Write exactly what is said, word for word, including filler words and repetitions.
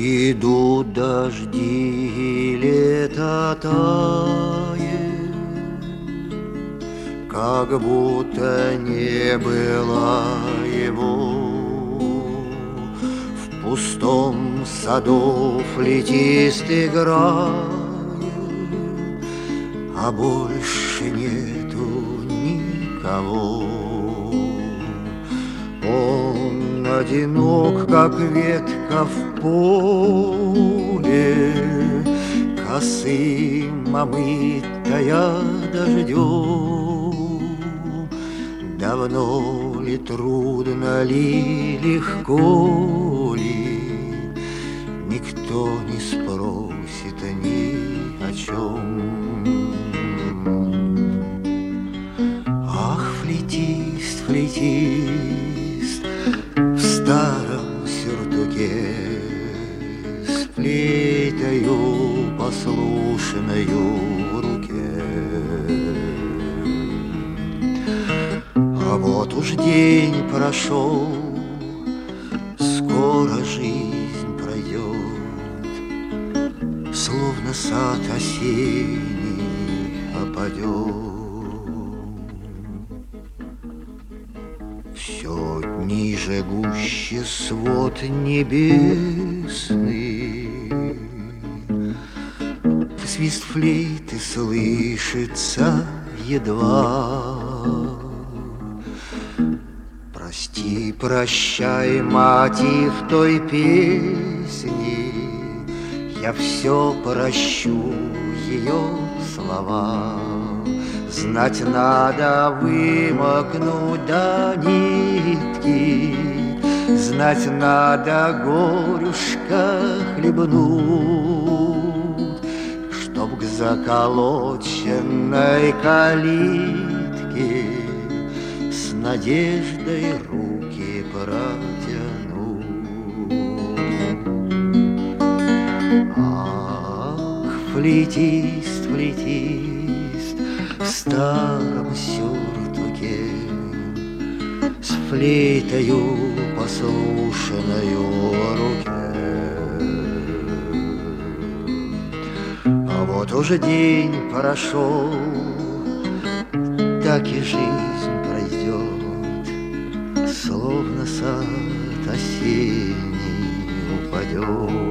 Идут дожди, и лето тает, как будто не было его. В пустом саду флейтист играет, а больше нету никого. Он одинок, как ветка в поле, косым омытая дождем. Давно ли, трудно ли, легко ли, никто не спросит ни о чем. Ах, флейтист, флейтист, в старом сюртуке, с флейтою послушною в руке. А вот уж день прошел, скоро жизнь пройдет, словно сад осенний опадет. Все ниже, гуще свод небесный, свист флейты слышится едва. Прости, прощай, мотив той песни, я все прощу ее слова. Знать надо вымокнуть до нитки, знать надо горюшка хлебнуть, чтоб к заколоченной калитке с надеждой руки протянуть. Ах, флейтист, флейтист, в старом сюртуке, с флейтою послушною в руке. А вот уже день прошел, так и жизнь пройдет, словно сад осенний упадет.